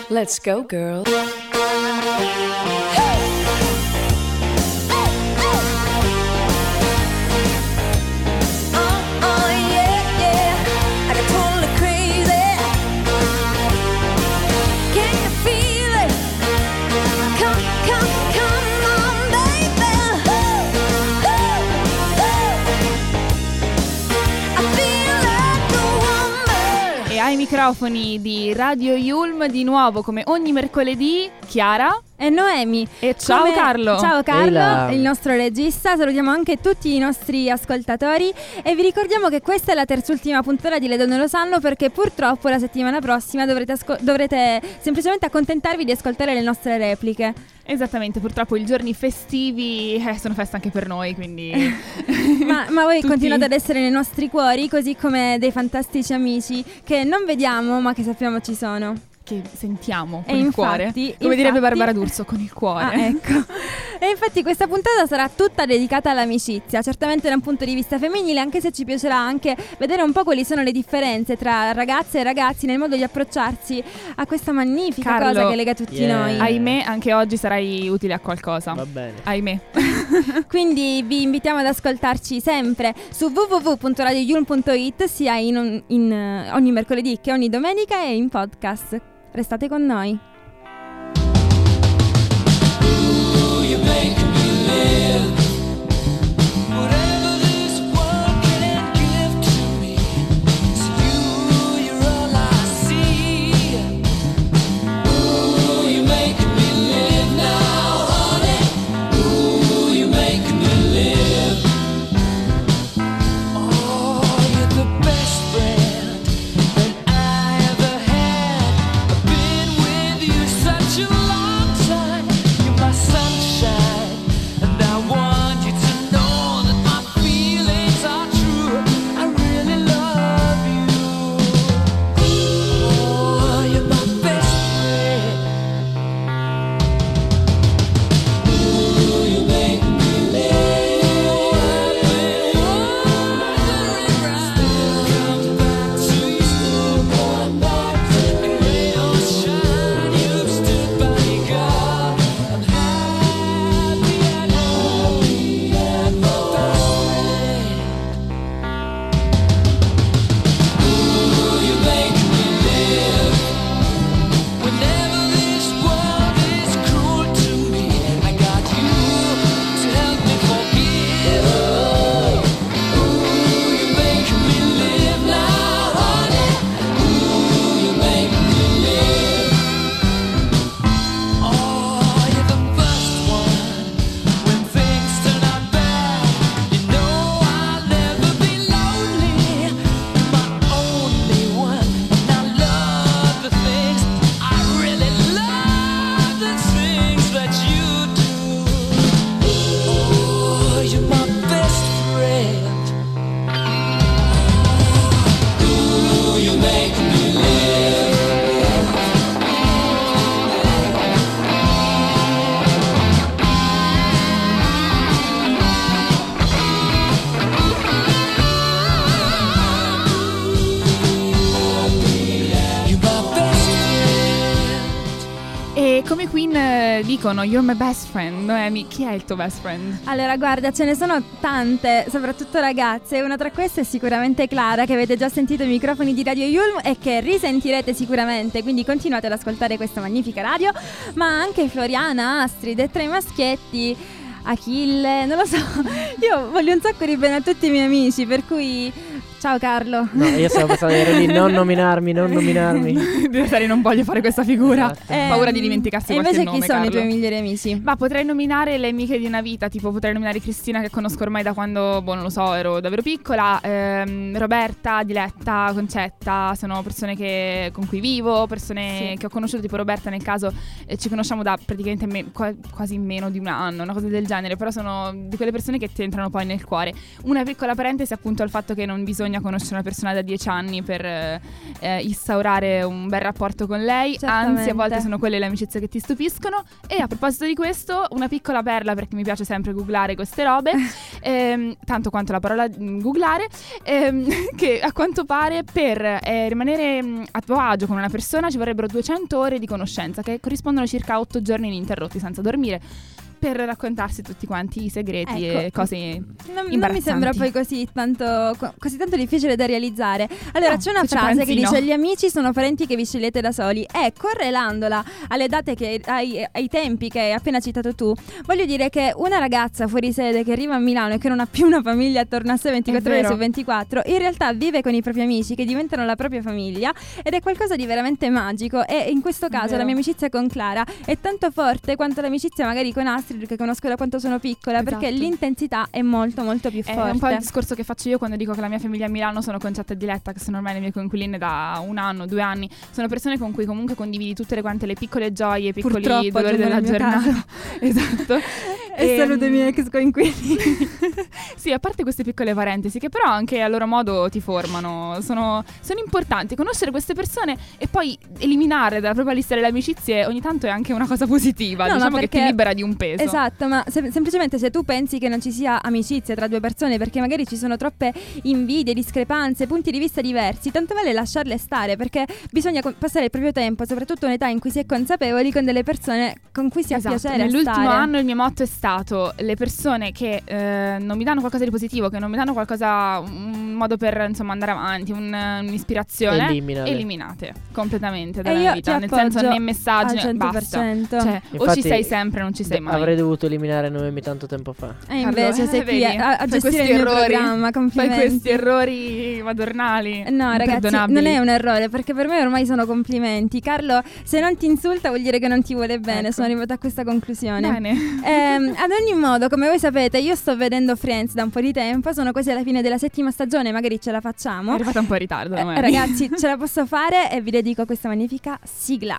Let's go, girl. Ai microfoni di Radio Yulm di nuovo come ogni mercoledì Chiara e Noemi. E ciao Carlo. Ciao Carlo, il nostro regista. Salutiamo anche tutti i nostri ascoltatori e vi ricordiamo che questa è la terzultima puntata di Le Donne Lo Sanno, perché purtroppo la settimana prossima dovrete semplicemente accontentarvi di ascoltare le nostre repliche. Esattamente, purtroppo i giorni festivi sono festa anche per noi, quindi ma voi continuate ad essere nei nostri cuori, così come dei fantastici amici che non vediamo ma che sappiamo ci sono, che sentiamo con e il cuore, come direbbe Barbara D'Urso, con il cuore. Ecco. E infatti questa puntata sarà tutta dedicata all'amicizia, certamente da un punto di vista femminile, anche se ci piacerà anche vedere un po' quali sono le differenze tra ragazze e ragazzi nel modo di approcciarsi a questa magnifica cosa che lega tutti noi. Ahimè, anche oggi sarai utile a qualcosa. Va bene. Ahimè. Quindi vi invitiamo ad ascoltarci sempre su www.radioyulm.it, sia in ogni mercoledì che ogni domenica, e in podcast. Restate con noi. Come Queen dicono you're my best friend. Noemi, chi è il tuo best friend? Allora guarda, ce ne sono tante, soprattutto ragazze. Una tra queste è sicuramente Clara, che avete già sentito ai microfoni di Radio Yulm e che risentirete sicuramente, quindi continuate ad ascoltare questa magnifica radio. Ma anche Floriana, Astrid, e tra i maschietti Achille, non lo so. Io voglio un sacco di bene a tutti i miei amici, per cui ciao Carlo. No, io stavo pensando ero lì, non nominarmi. Non voglio fare questa figura. Esatto. Paura di dimenticarsi qualche nome. E invece chi sono Carlo? I tuoi migliori amici? Ma potrei nominare le amiche di una vita, tipo potrei nominare Cristina, che conosco ormai da quando, non lo so, ero davvero piccola, Roberta, Diletta, Concetta, sono persone con cui vivo, persone che ho conosciuto, tipo Roberta nel caso, ci conosciamo da praticamente quasi meno di un anno, una cosa del genere, però sono di quelle persone che ti entrano poi nel cuore. Una piccola parentesi appunto al fatto che non bisogna conoscere una persona da 10 anni per instaurare un bel rapporto con lei. Certamente. Anzi, a volte sono quelle le amicizie che ti stupiscono. E a proposito di questo, una piccola perla, perché mi piace sempre googlare queste robe, tanto quanto la parola googlare, che a quanto pare per rimanere a tuo agio con una persona ci vorrebbero 200 ore di conoscenza, che corrispondono circa 8 giorni ininterrotti senza dormire, per raccontarsi tutti quanti i segreti e cose non mi imbarazzanti. sembra poi così tanto difficile da realizzare. Allora, No, c'è una se ci frase pensi, che dice: no. gli amici sono parenti che vi scegliete da soli, e correlandola alle date ai tempi che hai appena citato tu, voglio dire che una ragazza fuori sede che arriva a Milano e che non ha più una famiglia attorno a sé 24 ore su 24, in realtà vive con i propri amici che diventano la propria famiglia, ed è qualcosa di veramente magico. E in questo caso la mia amicizia con Clara è tanto forte quanto l'amicizia magari con Astrid, che conosco da quanto sono piccola, perché Esatto. l'intensità è molto molto più forte. È un po' il discorso che faccio io quando dico che la mia famiglia a Milano sono Concetta e Diletta, che sono ormai le mie coinquiline da 1 anno, 2 anni. Sono persone con cui comunque condividi tutte quante le piccole gioie, i piccoli Purtroppo, dolori della nel mio giornata. Esatto. E saluto i miei ex coinquilini. Sì, a parte queste piccole parentesi che però anche a loro modo ti formano, sono importanti. Conoscere queste persone e poi eliminare dalla propria lista delle amicizie ogni tanto è anche una cosa positiva, No, diciamo ma che ti perché- libera di un peso. Esatto, ma semplicemente se tu pensi che non ci sia amicizia tra due persone perché magari ci sono troppe invidie, discrepanze, punti di vista diversi, tanto vale lasciarle stare, perché bisogna passare il proprio tempo, soprattutto in un'età in cui si è consapevoli, con delle persone con cui si ha Esatto. piacere Nell'ultimo stare. anno il mio motto è stato: le persone che non mi danno qualcosa di positivo, che non mi danno qualcosa, un modo per insomma andare avanti, un'ispirazione, eliminate completamente dalla mia vita, nel senso né messaggi, al 100%. basta. Cioè, o Infatti, ci sei sempre o non ci sei mai. Avrei dovuto eliminare Noemi tanto tempo fa. E invece sei qui vedi? a Fai gestire questi il mio errori. programma. Complimenti. Fai questi errori madornali. No, ragazzi, imperdonabili. non è un errore, perché per me ormai sono complimenti. Carlo, se non ti insulta vuol dire che non ti vuole bene. Ecco. Sono arrivata a questa conclusione. Bene. Ad ogni modo, come voi sapete, io sto vedendo Friends da un po' di tempo. Sono quasi alla fine della 7ª stagione, magari ce la È facciamo. arrivata un po' in ritardo. Noemi. Ragazzi, ce la posso fare e vi dedico questa magnifica sigla.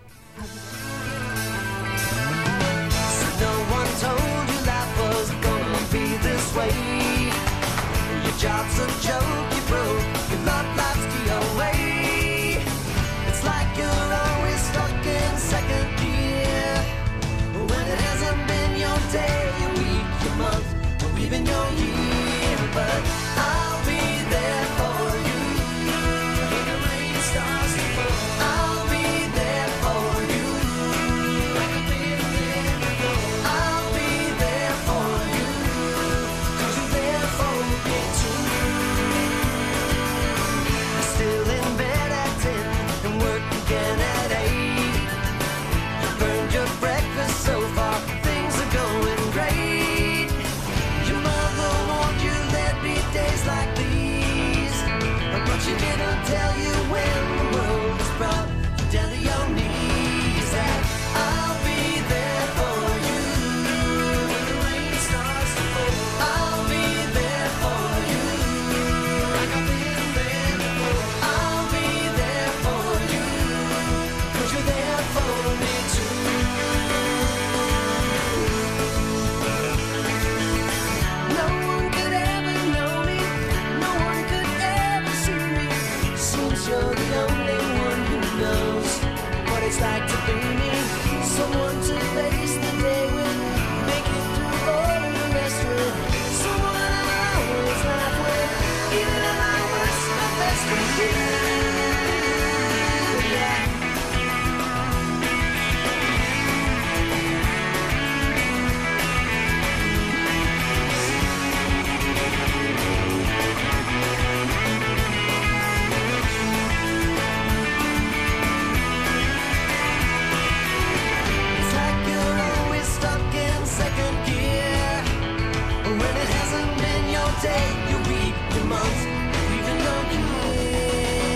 No one told you life was gonna be this way. Your job's a joke, you broke. Your love life's the your way. It's like you're always stuck in second gear, when it hasn't been your day, your week, your month, or even your year. But I'll be there for you when the rain starts to fall. I'll be there for you. I'll be there for you, 'cause you're there for me too. You're still in bed at 10 and work again at 8. You burned your breakfast so far, things are going great. Your mother warned you there'd be days like these, but she didn't tell you when the world was brought you down to your knees. And I'll be there for you when the rain starts to fall. I'll be there for you like I've been there before. I'll be there for you 'cause you're there for me too. No one could ever know me, no one could ever see me. Seems you're the only one who knows what it's like to be me. Someone to face the day with, make it through all of the rest with. Someone I always laugh with, even at my worst, my best with you. Yeah. It's like you're always stuck in second gear, when it hasn't been your day, your week, your month, even your year.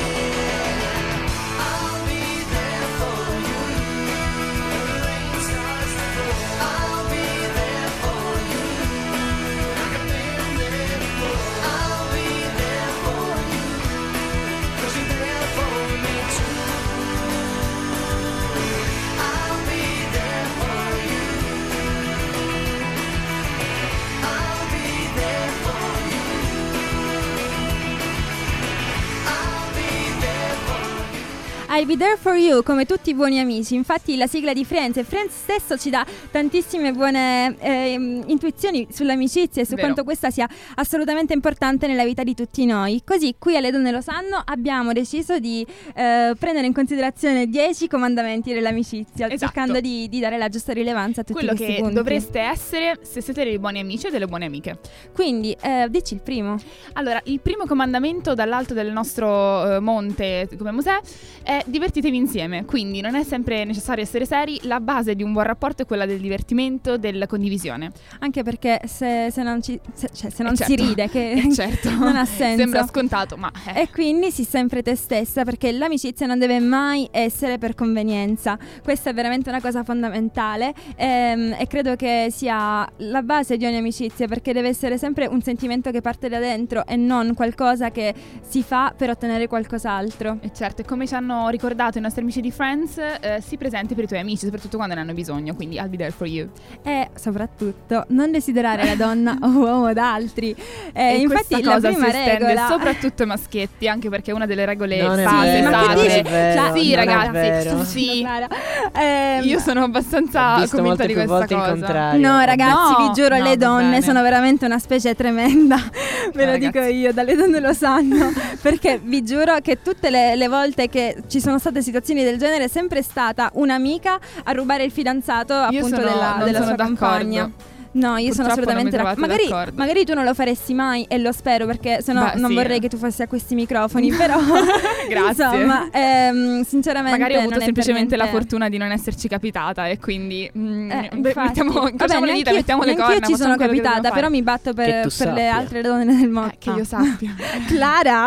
I'll be there for you, come tutti i buoni amici. Infatti la sigla di Friends, e Friends stesso ci dà tantissime buone intuizioni sull'amicizia e su Vero. quanto questa sia assolutamente importante nella vita di tutti noi. Così qui alle Donne lo sanno abbiamo deciso di prendere in considerazione 10 comandamenti dell'amicizia, Esatto. cercando di dare la giusta rilevanza a tutti Quello questi che punti. dovreste essere se siete dei buoni amici e delle buone amiche. Quindi dici il primo. Allora, il primo comandamento dall'alto del nostro monte come Mosè è divertitevi insieme. Quindi non è sempre necessario essere seri, la base di un buon rapporto è quella del divertimento, della condivisione. Anche perché se non si certo. ride, che Certo, non ha senso. sembra scontato, ma E quindi sii sempre te stessa, perché l'amicizia non deve mai essere per convenienza. Questa è veramente una cosa fondamentale e credo che sia la base di ogni amicizia, perché deve essere sempre un sentimento che parte da dentro e non qualcosa che si fa per ottenere qualcos'altro. E certo, e come ci hanno ricordato i nostri amici di Friends, sii presente per i tuoi amici, soprattutto quando ne hanno bisogno, quindi I'll be there for you. E soprattutto non desiderare la donna o uomo d'altri. E Infatti questa la cosa prima si estende regola soprattutto ai maschietti, anche perché è una delle regole Non è sacre, vero, ma che sacre. dici? vero, Sì, non è ragazzi, vero. sì. Clara. Io sono abbastanza Ho visto convinta molte di più questa volte il cosa. contrario. No, ragazzi, No, vi giuro, no, le va donne bene. sono veramente una specie tremenda. Ve lo ragazzi. dico io, dalle donne lo sanno. Perché vi giuro che tutte le volte che ci sono state situazioni del genere è sempre stata un'amica a rubare il fidanzato appunto non della sono sua d'accordo. compagna. No, io sono Purtroppo non mi assolutamente trovate d'accordo. magari tu non lo faresti mai e lo spero, perché sennò Beh, non sì. vorrei che tu fossi a questi microfoni. Però Grazie. insomma, sinceramente Magari ho avuto non è semplicemente per la niente- fortuna di non esserci capitata e quindi infatti. incrociamo le dita, mettiamo le corna. Neanch'io ci sono facciamo quello che capitata, dobbiamo però fare. mi batto Che per tu le sappia. altre donne del mondo. Che io sappia. Clara,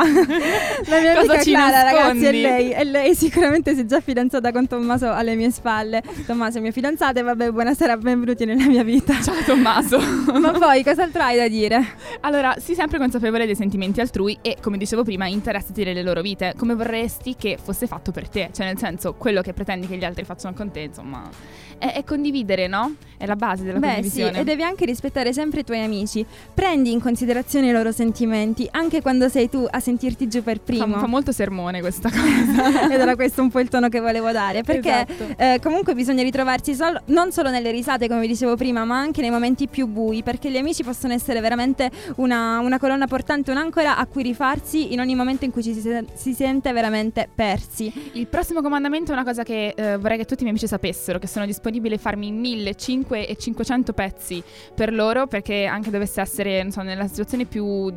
la mia Cosa amica ci Clara, ragazzi, nascondi? e lei sicuramente si è già fidanzata con Tommaso alle mie spalle. Tommaso è mio fidanzato e vabbè, buonasera, benvenuti nella mia vita. Ciao Tommaso. Ma poi cos'altro hai da dire? Allora, sii sempre consapevole dei sentimenti altrui e, come dicevo prima, interessati delle loro vite, come vorresti che fosse fatto per te. Cioè, nel senso, quello che pretendi che gli altri facciano con te, insomma, è condividere, no? È la base della Beh sì, condivisione. e devi anche rispettare sempre i tuoi amici. Prendi in considerazione i loro sentimenti, anche quando sei tu a sentirti giù per primo. Fa molto sermone questa cosa. Ed era questo un po' il tono che volevo dare, perché Esatto. comunque bisogna ritrovarsi non solo nelle risate, come vi dicevo prima, ma anche nei momenti più bui, perché gli amici possono essere veramente una colonna portante, un'ancora a cui rifarsi in ogni momento in cui si sente veramente persi. Il prossimo comandamento è una cosa che vorrei che tutti i miei amici sapessero, che sono disponibile a farmi 1000, 5 e 500 pezzi per loro, perché anche dovesse essere, non so, nella situazione più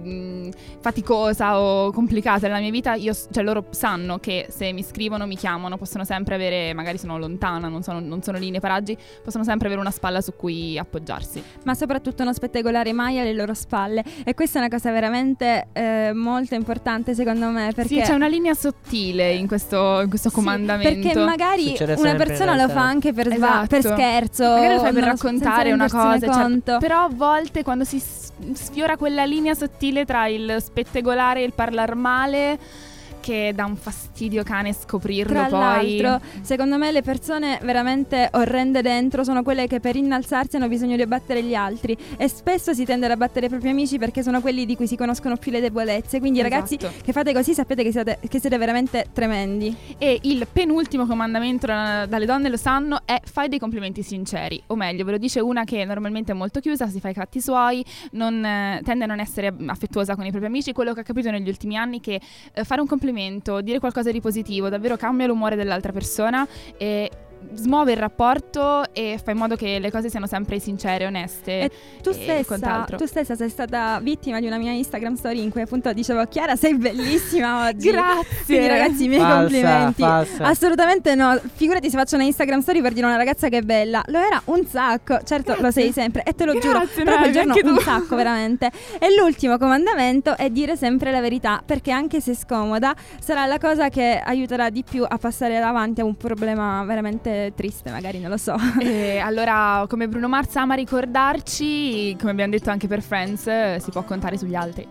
faticosa o complicata della mia vita, cioè loro sanno che se mi scrivono, mi chiamano, possono sempre avere, magari sono lontana, non sono lì nei paraggi, possono sempre avere una spalla su cui appoggiarsi. Ma soprattutto non spettacolare mai alle loro spalle, e questa è una cosa veramente molto importante secondo me, perché Sì, c'è una linea sottile in questo Sì, comandamento. perché magari Succede una sempre, persona in lo realtà. fa anche per Esatto. per scherzo, Magari lo fai per non- raccontare senza una cosa, rendersene conto. però a volte quando si sfiora quella linea sottile tra il spettegolare e il parlar male, che dà un fastidio cane scoprirlo. Tra poi l'altro, secondo me le persone veramente orrende dentro sono quelle che per innalzarsi hanno bisogno di abbattere gli altri, e spesso si tende ad abbattere i propri amici perché sono quelli di cui si conoscono più le debolezze. Quindi Esatto. ragazzi che fate così, sapete che siete veramente tremendi. E il penultimo comandamento dalle donne lo sanno è: fai dei complimenti sinceri. O meglio, ve lo dice una che normalmente è molto chiusa, si fa i fatti suoi, tende a non essere affettuosa con i propri amici. Quello che ho capito negli ultimi anni è che fare un complimento, dire qualcosa di positivo davvero cambia l'umore dell'altra persona e smuove il rapporto e fa in modo che le cose siano sempre sincere, oneste. E tu e quant'altro. stessa sei stata vittima di una mia Instagram story in cui appunto dicevo: Chiara, sei bellissima oggi. Grazie. Quindi ragazzi, i miei Falsa, complimenti. falsa. Assolutamente no. Figurati se faccio una Instagram story per dire a una ragazza che è bella. Lo era un sacco. Certo, lo sei sempre, e te lo giuro. Grazie, Però quel Noemi, giorno anche tu. un sacco, veramente. E l'ultimo comandamento è dire sempre la verità, perché anche se scomoda sarà la cosa che aiuterà di più a passare davanti a un problema veramente triste, magari, non lo so. E allora, come Bruno Mars ama ricordarci, come abbiamo detto anche per Friends, si può contare sugli altri.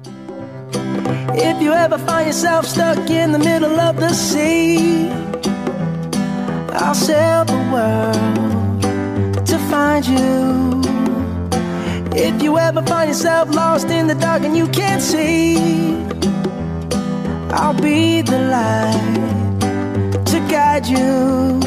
If you ever find yourself stuck in the middle of the sea, I'll sail the world to find you. If you ever find yourself lost in the dark and you can't see, I'll be the light beside you.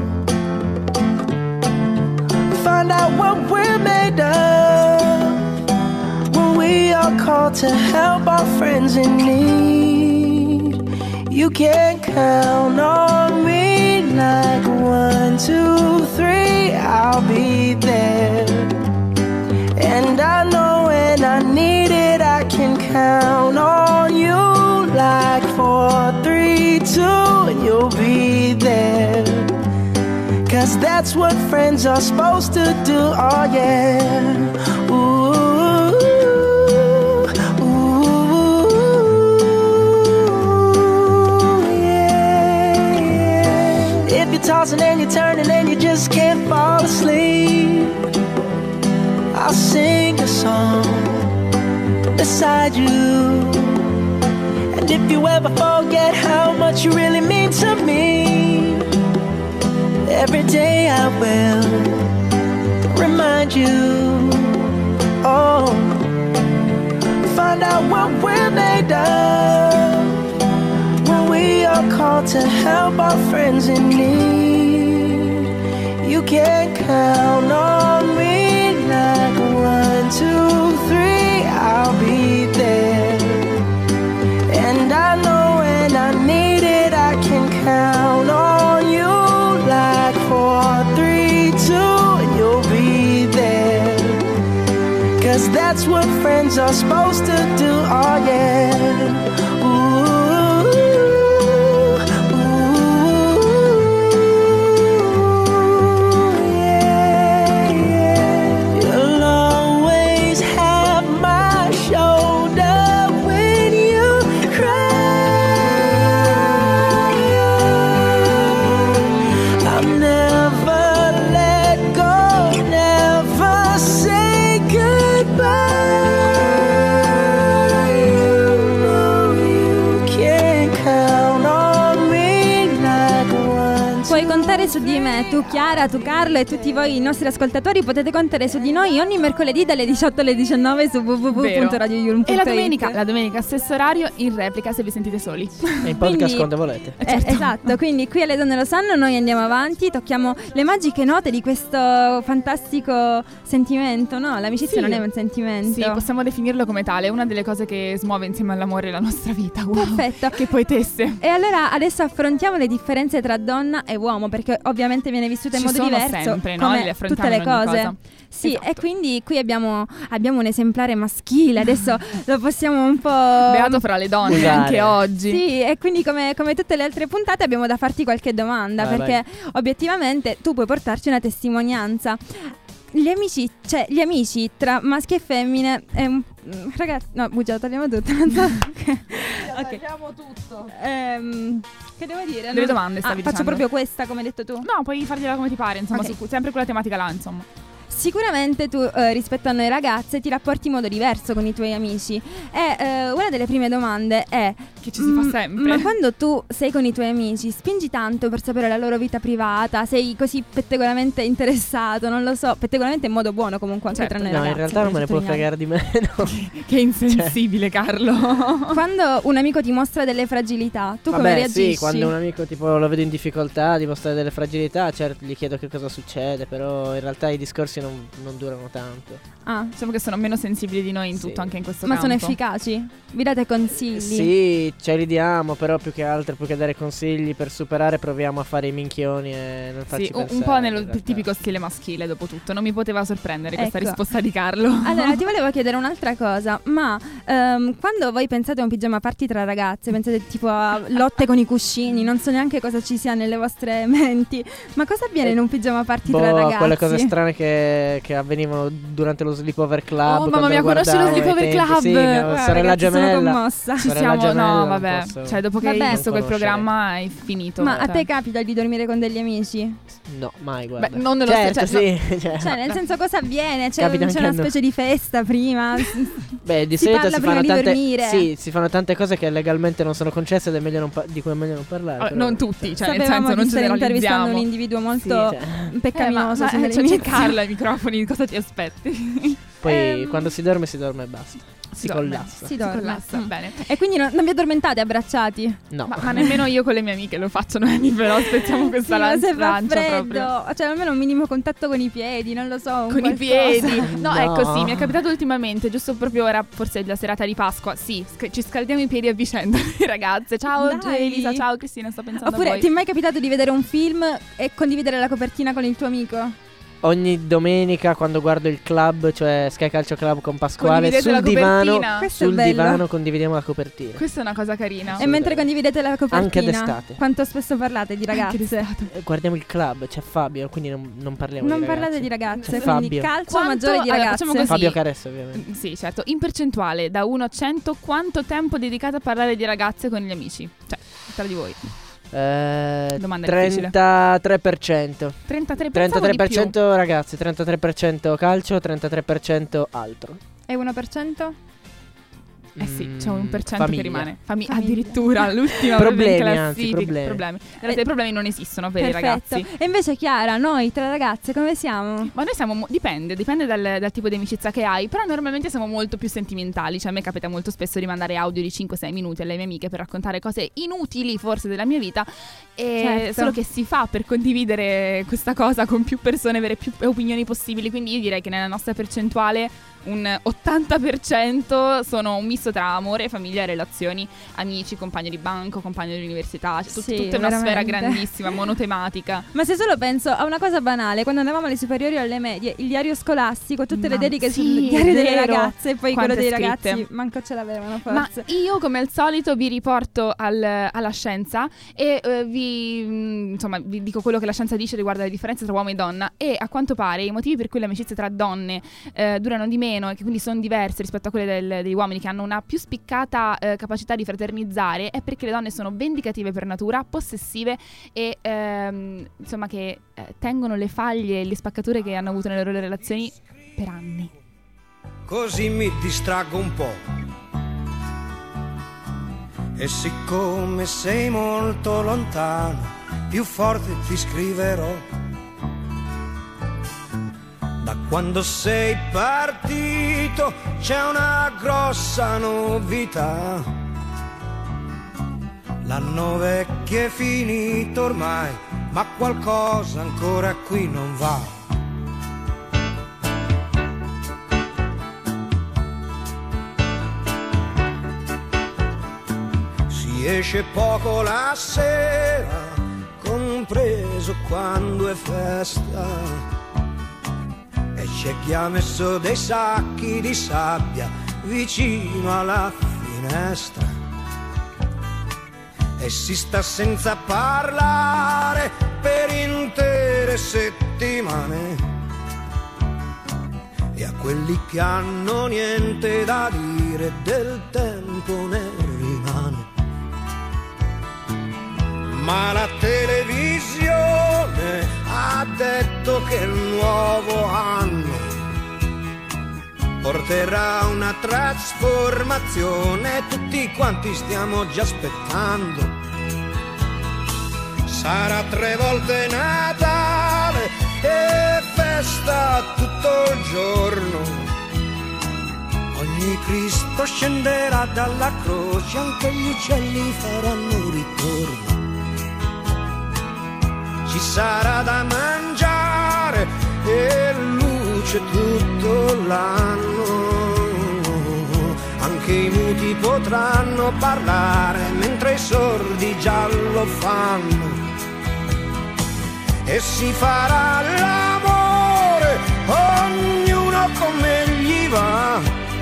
Find out what we're made of when we are called to help our friends in need. You can count on me like 1, 2, 3, I'll be there. And I know when I need it, I can count on you like 4, 3, 2, and you'll be there. 'Cause that's what friends are supposed to do, oh yeah. Ooh, ooh, yeah, yeah. If you're tossing and you're turning and you just can't fall asleep, I'll sing a song beside you. And if you ever forget how much you really mean to me, every day I will remind you. Oh, find out what we're made of when we are called to help our friends in need. You can count on me like 1, 2, 3, I'll be there. And I know when I need it, I can count on you like 4, 3, 2, and you'll be there. 'Cause that's what friends are supposed to do, oh yeah. Ooh, ooh, yeah, yeah. You'll always have my shoulder when you cry. I'll never let go, never say goodbye. You know you can count on me like 1, 2. Puoi contare su di me, tu Chiara, tu Carlo e tutti voi i nostri ascoltatori potete contare su di noi ogni mercoledì dalle 18 alle 19 su www.radioyulm.it. E la domenica stesso orario in replica se vi sentite soli. E in podcast Quindi- quando volete. Certo. Esatto, quindi qui alle donne lo sanno, noi andiamo avanti, tocchiamo le magiche note di questo fantastico sentimento, no? L'amicizia Sì. non è un sentimento. Sì, possiamo definirlo come tale, è una delle cose che smuove insieme all'amore la nostra vita. Wow. Perfetto. Che poetesse. E allora adesso affrontiamo le differenze tra donna e uomo, perché ovviamente viene vissuta in Ci modo sono diverso, sempre, no? come Le tutte affrontiamo le in ogni cose. cosa. Sì, Esatto. e quindi qui abbiamo un esemplare maschile, adesso lo possiamo un po'... Beato fra le donne, Usare. anche oggi. Sì, e quindi come tutte le altre puntate abbiamo da farti qualche domanda, Vai, perché obiettivamente tu puoi portarci una testimonianza. Gli amici tra maschi e femmine è un... Ragazzi, no, bugia, tagliamo tutto. Non so. Ok. tutto. Che devo dire? Delle domande stavi faccio dicendo. proprio questa, come hai detto tu? No, puoi fargliela come ti pare, insomma, Ok. sempre quella tematica là, insomma. Sicuramente tu rispetto a noi ragazze ti rapporti in modo diverso con i tuoi amici e una delle prime domande è Che ci si fa sempre. ma quando tu sei con i tuoi amici spingi tanto per sapere la loro vita privata, sei così pettegolamente interessato, non lo so, pettegolamente in modo buono comunque anche Certo. tra noi No, in ragazze, realtà non me ne per può sottolineare. fregare di meno. Che insensibile, Carlo. Quando un amico ti mostra delle fragilità, tu come Vabbè, reagisci? sì, quando un amico tipo lo vedo in difficoltà, dimostra delle fragilità, certo gli chiedo che cosa succede, però in realtà i discorsi non durano tanto. Ah, Diciamo che sono meno sensibili di noi in Sì. tutto, anche in questo ma campo. sono efficaci? Vi date consigli? Sì, ci ridiamo, però più che altro, più che dare consigli per superare, proviamo a fare i minchioni e non farci Sì, pensare. un po' nello in realtà. tipico stile maschile, dopo tutto. Non mi poteva sorprendere questa Ecco. risposta di Carlo. Allora ti volevo chiedere un'altra cosa, ma quando voi pensate a un pigiama party tra ragazze, pensate tipo a lotte con i cuscini, non so neanche cosa ci sia nelle vostre menti, ma cosa avviene in un pigiama party tra ragazzi? Quelle cose strane che avvenivano durante lo Sleepover Club. Oh, mamma mia, quando conosci lo guardavo ai Sleepover tempi. Club? Sì, mia Guarda, sorella ragazzi, sono gemella. commossa. Ci Sorella siamo, gemella, no, non vabbè. posso- Cioè, dopo che Vabbè. hai visto quel Non programma è finito. Ma a cioè. te capita di dormire con degli amici? No, mai, guarda. Beh, non nello certo, stesso- sì. cioè, Cioè, nel senso, cosa avviene? C'è Capita c'è anche una a noi. specie di festa prima? Beh, di Si solito parla si prima fanno di tante dormire. Sì, si fanno tante cose che legalmente non sono concesse ed è meglio di cui è meglio non parlare. Vabbè, però- non tutti, cioè nel Sapevamo senso non di stare intervistando un generalizziamo. individuo Sì, molto cioè, peccaminoso sin c'è dall'inizio. Carlo ai microfoni, cosa ti aspetti? poi quando si dorme e basta. Si collassa. Si dorme. collassa, bene. E quindi non vi addormentate abbracciati? No. Ma nemmeno io con le mie amiche lo faccio, Noemi, però aspettiamo questa Sì, ma se fa lancia freddo, proprio. cioè almeno un minimo contatto con i piedi, non lo so, un Con i qualcosa. piedi. No, No. ecco, sì, mi è capitato ultimamente, giusto proprio ora, forse la serata di Pasqua. Sì, ci scaldiamo i piedi a vicenda, ragazze. Ciao Dai. Elisa, ciao Cristina, sto pensando a Oppure voi. ti è mai capitato di vedere un film e condividere la copertina con il tuo amico? Ogni domenica quando guardo il club, cioè Sky Calcio Club con Pasquale, Condividete sul la divano, copertina. Questo è sul bello. divano condividiamo la copertina. Questa è una cosa carina. E mentre condividete la copertina, Anche d'estate. quanto spesso parlate di Anche ragazze? d'estate. Guardiamo il club, c'è Fabio, quindi non parliamo Non di ragazzi. parlate di ragazze, C'è quindi Fabio. calcio Quanto- maggiore di allora, ragazze. facciamo così. Fabio Caressa, ovviamente. Sì, certo. In percentuale, da 1 a 100, quanto tempo dedicate a parlare di ragazze con gli amici? Cioè, tra di voi. Domanda difficile. 33%. 33, pensavo di più. 33% ragazzi, 33% calcio, 33% altro. E 1%? Eh sì, c'è un per cento famiglia. che rimane. Famiglia. Addirittura l'ultima Problemi, proprio in anzi, classifica. problemi. In realtà i problemi non esistono per i Perfetto. ragazzi. E invece Chiara, noi tre ragazze come siamo? Ma noi siamo, dipende dal tipo di amicizia che hai, però normalmente siamo molto più sentimentali, cioè a me capita molto spesso di mandare audio di 5-6 minuti alle mie amiche per raccontare cose inutili forse della mia vita, e Certo. solo che si fa per condividere questa cosa con più persone, avere più opinioni possibili, quindi io direi che nella nostra percentuale un 80% sono un misto tra amore, famiglia e relazioni, amici, compagno di banco, compagno di università, cioè Sì, tutta una sfera veramente. grandissima, monotematica. Ma se solo penso a una cosa banale, quando andavamo alle superiori o alle medie, il diario scolastico, tutte le Ma dediche sì, sul diario delle vero. ragazze e poi Quante quello dei scritte. ragazzi manco ce l'avevano Ma forse. io come al solito vi riporto alla scienza e vi dico quello che la scienza dice riguardo le differenze tra uomo e donna, e a quanto pare i motivi per cui le amicizie tra donne durano di meno e che quindi sono diverse rispetto a quelle degli uomini, che hanno una più spiccata capacità di fraternizzare, è perché le donne sono vendicative per natura, possessive e insomma che tengono le faglie e le spaccature che hanno avuto nelle loro relazioni per anni. Così mi distraggo un po'. E siccome sei molto lontano, più forte ti scriverò. Da quando sei partito c'è una grossa novità. L'anno vecchio è finito ormai, ma qualcosa ancora qui non va. Si esce poco la sera, compreso quando è festa. E c'è chi ha messo dei sacchi di sabbia vicino alla finestra. E si sta senza parlare per intere settimane. E a quelli che hanno niente da dire del tempo ne rimane. Ma la televisione ha detto che il nuovo anno porterà una trasformazione, tutti quanti stiamo già aspettando. Sarà 3 volte Natale e festa tutto il giorno. Ogni Cristo scenderà dalla croce, anche gli uccelli faranno ritorno. Ci sarà da mangiare e luce tutto l'anno. Anche i muti potranno parlare mentre i sordi già lo fanno. E si farà l'amore, ognuno come gli va.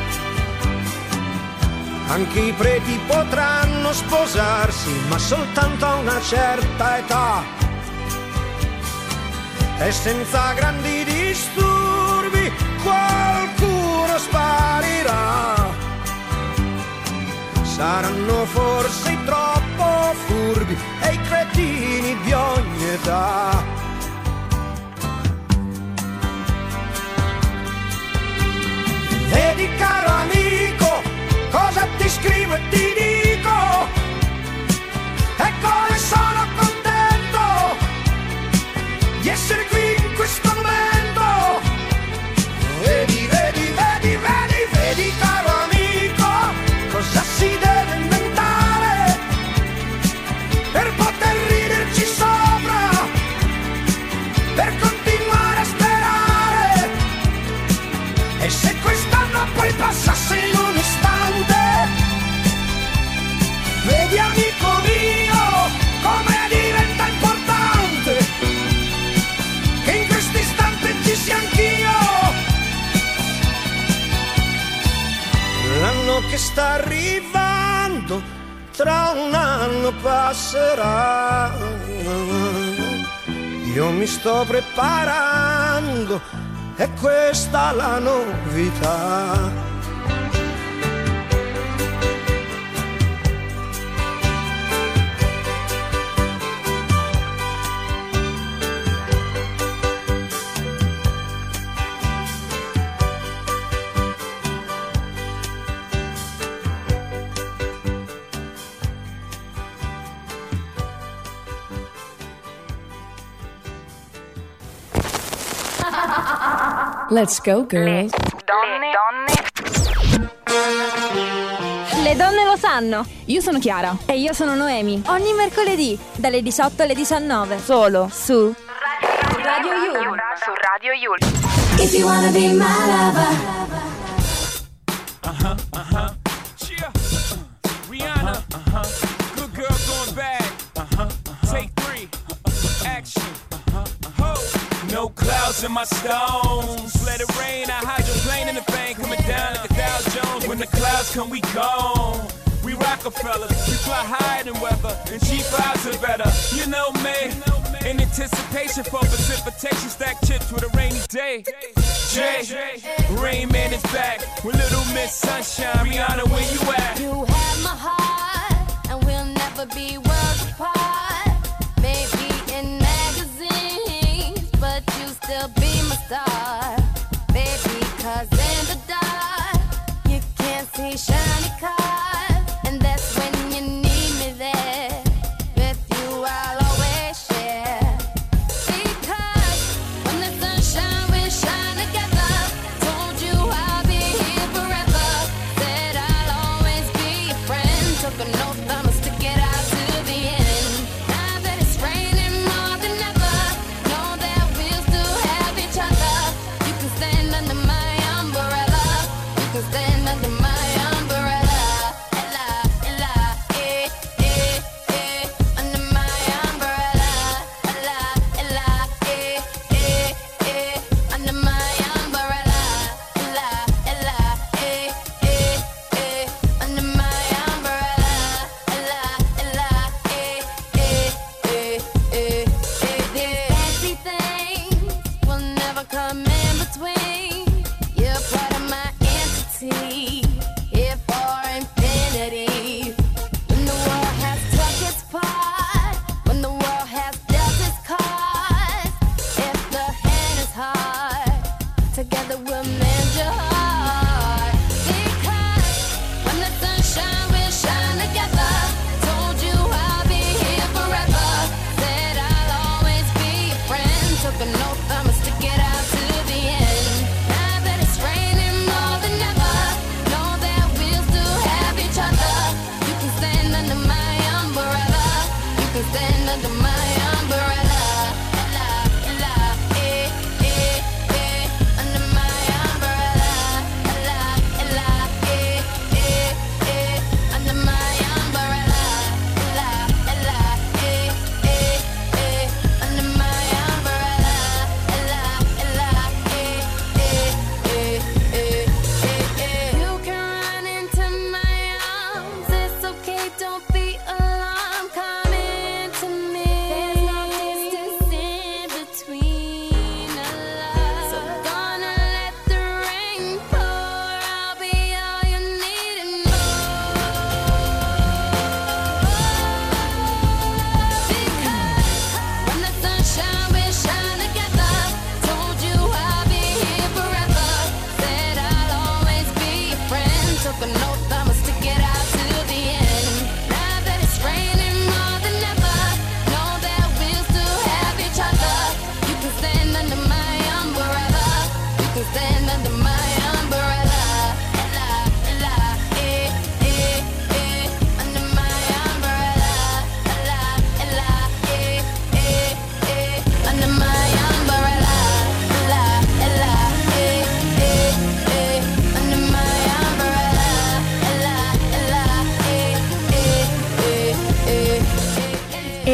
Anche i preti potranno sposarsi, ma soltanto a una certa età. E senza grandi disturbi qualcuno sparirà. Saranno forse i troppo furbi e i cretini di ogni età. Vedi caro amico, cosa ti scrivo e ti dico, e come sono contento di essere qui in questo momento. Vedi, vedi, vedi, vedi, vedi caro amico, passerà. Io mi sto preparando, è questa la novità. Let's go, girls. Le donne lo sanno. Io sono Chiara. E io sono Noemi. Ogni mercoledì, dalle 18 alle 19. Solo su Radio Yulm. Su Radio Yulm. If you wanna be my lover. Yeah. Rihanna. Good girl going bad. Take 3. Action. Ho. No clouds in my stones. Let it rain. I hydroplane in the bank. Coming down like a Dow Jones. When the clouds come, we gone. We Rockefellers. We fly higher than weather. And G5s are better. You know me. In anticipation for precipitation. Stack chips with a rainy day. Jay, Rain Man is back with Little Miss Sunshine. Rihanna, where you at? You have my heart, and we'll never be worlds apart. Maybe in magazines, but you still be my star. Baby, 'cause in the dark, you can't see shiny cars. And that's when you need me there. With you, I'll always share. Because when the sunshine will shine together, told you I'll be here forever. Said I'll always be your friend. Took an oath, I'ma stick it out to the end. Now that it's raining more than ever, know that we'll still have each other. You can stand under my umbrella. You can stand under my umbrella. Ella, ella, under my umbrella. Ella, ella, under my umbrella. Ella, ella, under my umbrella. Ella, ella, fancy things will never come in between. You're part of my entity, here for infinity. When the world has took its part, when the world has dealt its cards, if the hand is hard, together we'll mend your heart. Because when the sunshine will shine together, told you I'll be here forever. Said I'll always be your friend. Took an oath, I'ma stick it out to the end. Now that it's raining more than ever, know that we'll still have each other. You can stand under my umbrella. You can stand under my umbrella. Ella, ella, under my umbrella. Ella, ella, under my umbrella. Ella, ella, under my umbrella. Ella, ella, you can run into my arms. It's okay, don't be alarmed. Come into me.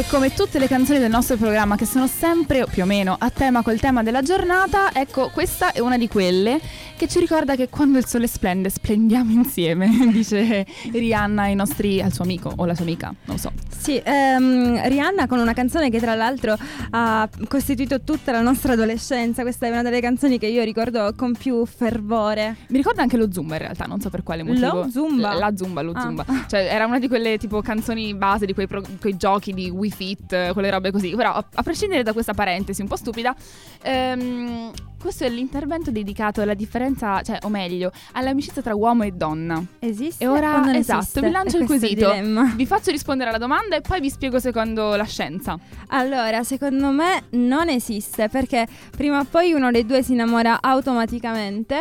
come tutte le canzoni del nostro programma che sono sempre più o meno a tema col tema della giornata, ecco, questa è una di quelle che ci ricorda che quando il sole splende, splendiamo insieme, dice Rihanna al suo amico o la sua amica, non lo so. Sì, Rihanna con una canzone che tra l'altro ha costituito tutta la nostra adolescenza. Questa è una delle canzoni che io ricordo con più fervore. Mi ricorda anche lo Zumba in realtà, non so per quale motivo. Lo Zumba? Lo Zumba. Cioè era una di quelle tipo canzoni base di quei giochi di Wii Fit, quelle robe così. Però a prescindere da questa parentesi un po' stupida, questo è l'intervento dedicato alla differenza, cioè o meglio, all'amicizia tra uomo e donna. Esiste? E ora, o non esatto, esiste? vi lancio E il questo è quesito. dilemma. Vi faccio rispondere alla domanda e poi vi spiego secondo la scienza. Allora, secondo me non esiste, perché prima o poi uno dei due si innamora automaticamente,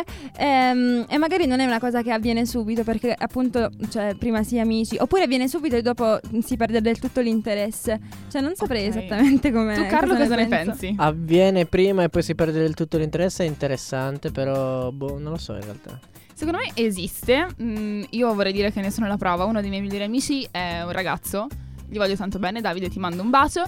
e magari non è una cosa che avviene subito, perché appunto, cioè, prima si è amici, oppure avviene subito e dopo si perde del tutto l'interesse. Cioè non saprei Ok. esattamente come. Tu Carlo cosa ne penso. pensi? Avviene prima e poi si perde del tutto l'interesse, è interessante, però non lo so in realtà. Secondo me esiste. Io vorrei dire che ne sono la prova. Uno dei miei migliori amici è un ragazzo, gli voglio tanto bene. Davide, ti mando un bacio.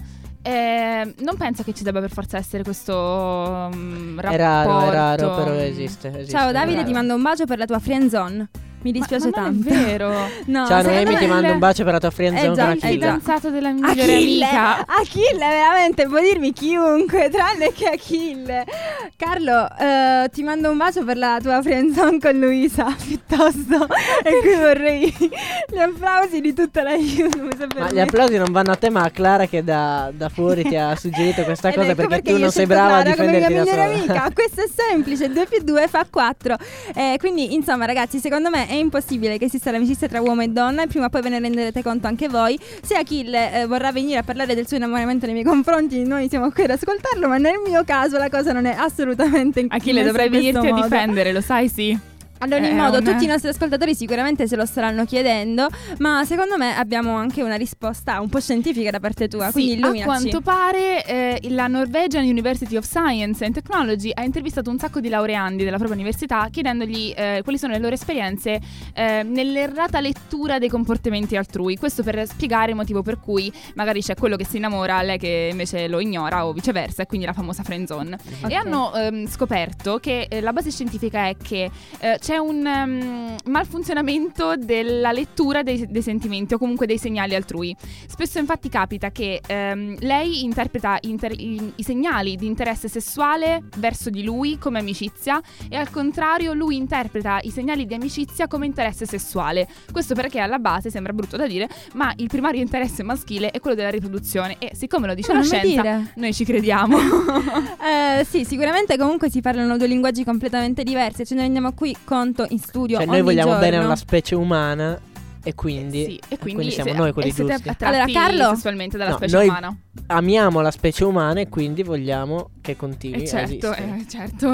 Non penso che ci debba per forza essere questo rapporto. È raro, però esiste. Ciao Davide, è raro. ti mando un bacio per la tua friend zone. Mi dispiace ma non tanto. è vero. No, Ciao secondo Noemi, me- ti mando un bacio per la tua friendzone già, con Il già. Achille. fidanzato della mia migliore Achille, amica. Achille, veramente, può dirmi chiunque, tranne che Achille. Carlo, ti mando un bacio per la tua friendzone con Luisa, piuttosto. E qui vorrei gli applausi di tutta la Yulm. Ma gli applausi non vanno a te, ma a Clara che da fuori ti ha suggerito questa cosa, ecco perché tu io non ho sei scelto brava a Clara come mia difenderti da migliore sola. amica. Questo è semplice, 2 più 2 fa 4. Quindi insomma ragazzi, secondo me è impossibile che esista l'amicizia tra uomo e donna, e prima o poi ve ne renderete conto anche voi. Se Achille vorrà venire a parlare del suo innamoramento nei miei confronti, noi siamo qui ad ascoltarlo, ma nel mio caso la cosa non è assolutamente Achille, messa dovrai in questo venirti a modo. difendere, lo sai, sì. Ad ogni È modo, un- tutti i nostri ascoltatori sicuramente se lo staranno chiedendo, ma secondo me abbiamo anche una risposta un po' scientifica da parte tua, quindi Sì, a illuminaci. quanto pare la Norwegian University of Science and Technology ha intervistato un sacco di laureandi della propria università chiedendogli quali sono le loro esperienze nell'errata lettura dei comportamenti altrui. Questo per spiegare il motivo per cui magari c'è quello che si innamora, lei che invece lo ignora o viceversa, e quindi la famosa friendzone. Ok. E hanno scoperto che la base scientifica è che c'è un malfunzionamento della lettura dei sentimenti o comunque dei segnali altrui. Spesso infatti capita che lei interpreta i segnali di interesse sessuale verso di lui come amicizia, e al contrario lui interpreta i segnali di amicizia come interesse sessuale. Questo perché alla base, sembra brutto da dire, ma il primario interesse maschile è quello della riproduzione, e siccome lo dice Ma la non mi scienza, dire. noi ci crediamo. Sì, sicuramente comunque si parlano 2 linguaggi completamente diversi, ce ne rendiamo qui conto in studio Cioè, noi ogni vogliamo giorno. bene alla specie umana, e quindi, Sì, e quindi siamo se- noi quelli e siete giusti. attratti Allora, Carlo? sessualmente dalla No, specie noi umana. amiamo la specie umana e quindi vogliamo che continui a Certo, esistere. certo.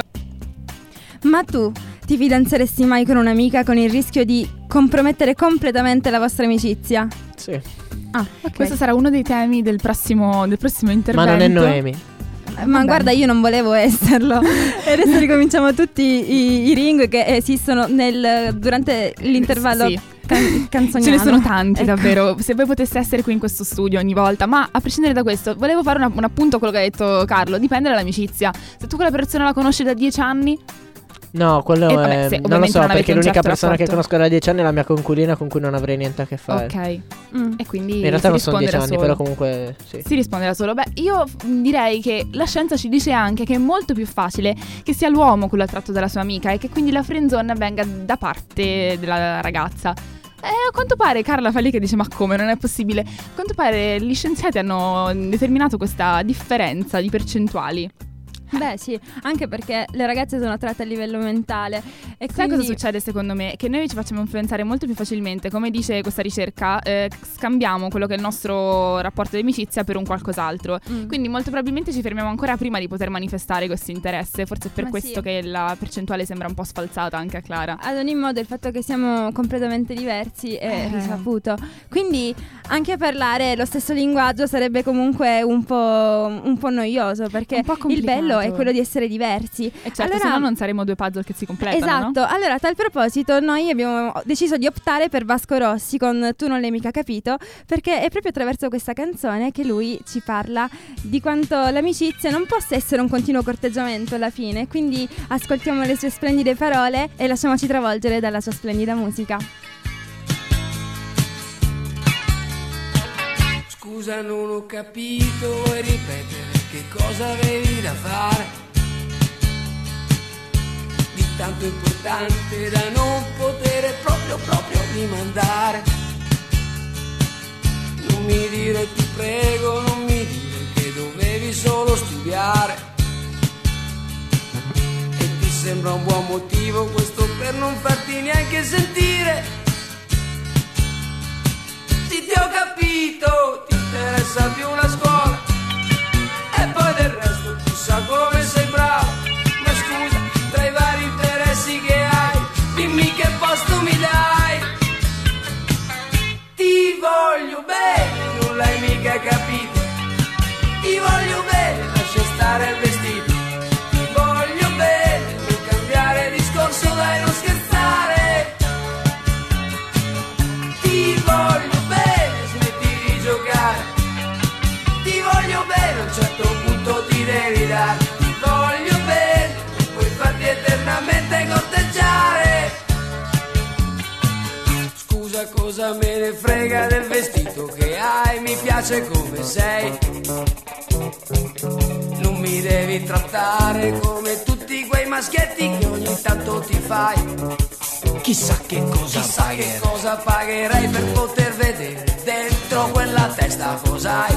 Ma tu ti fidanzeresti mai con un'amica con il rischio di compromettere completamente la vostra amicizia? Sì. Ah, ok. Questo sarà uno dei temi del prossimo intervento. Ma non è Noemi. Ma guarda, io non volevo esserlo. E adesso ricominciamo tutti i ring che esistono durante l'intervallo Sì. canzoniano. Ce ne sono tanti, Ecco. davvero. Se voi poteste essere qui in questo studio ogni volta. Ma a prescindere da questo, volevo fare un appunto a quello che ha detto Carlo. Dipende dall'amicizia. Se tu quella persona la conosci da 10 anni, No, quello vabbè, è... se non lo ovviamente so, non avete perché un l'unica certo persona che rapporto. conosco da 10 anni è la mia conculina, con cui non avrei niente a che fare. ok. Mm. E quindi In realtà si non sono 10 risponde da anni, solo. però comunque sì. Si risponde da solo. Beh, io direi che la scienza ci dice anche che è molto più facile che sia l'uomo quello attratto dalla sua amica, e che quindi la friendzone venga da parte della ragazza. A quanto pare Carla fa lì che dice: ma come, non è possibile? A quanto pare gli scienziati hanno determinato questa differenza di percentuali. Beh sì, anche perché le ragazze sono attratte a livello mentale. E Sai quindi... cosa succede secondo me? Che noi ci facciamo influenzare molto più facilmente. Come dice questa ricerca, scambiamo quello che è il nostro rapporto di amicizia per un qualcos'altro. Mm. Quindi molto probabilmente ci fermiamo ancora prima di poter manifestare questo interesse. Forse è per Ma questo sì. che la percentuale sembra un po' sfalsata anche a Clara. Ad ogni modo il fatto che siamo completamente diversi è risaputo. Quindi anche parlare lo stesso linguaggio sarebbe comunque un po' noioso, perché Un po' il bello bello è Esatto. quello di essere diversi. E certo, se no non saremo due puzzle che si completano, Esatto, allora a tal proposito noi abbiamo deciso di optare per Vasco Rossi con Tu non l'hai mica capito, perché è proprio attraverso questa canzone che lui ci parla di quanto l'amicizia non possa essere un continuo corteggiamento alla fine, quindi ascoltiamo le sue splendide parole e lasciamoci travolgere dalla sua splendida musica. Scusa, non ho capito, vuoi ripetere che cosa avevi da fare? Di tanto importante da non poter proprio rimandare. Non mi dire, ti prego, non mi dire che dovevi solo studiare. E ti sembra un buon motivo questo per non farti neanche sentire. Sì, ti ho capito, ti interessa più la scuola e poi del resto chissà come sei bravo. Ma scusa, tra i vari interessi che hai, dimmi che posto mi dai. Ti voglio bene, non l'hai mica capito. Ti voglio bene, lascia stare il vestito. Ti voglio bene, non cambiare discorso, dai, non scherzare. Ti voglio bene, smetti di giocare. Ti voglio bene, a un certo punto ti devi dare. Ti voglio bene, non puoi farti eternamente corteggiare. Scusa, cosa me ne frega del vestito che hai, mi piace come sei. Non mi devi trattare come tutti quei maschietti che ogni tanto ti fai. Chissà che cosa pagherei per poter vedere dentro quella testa cos'hai.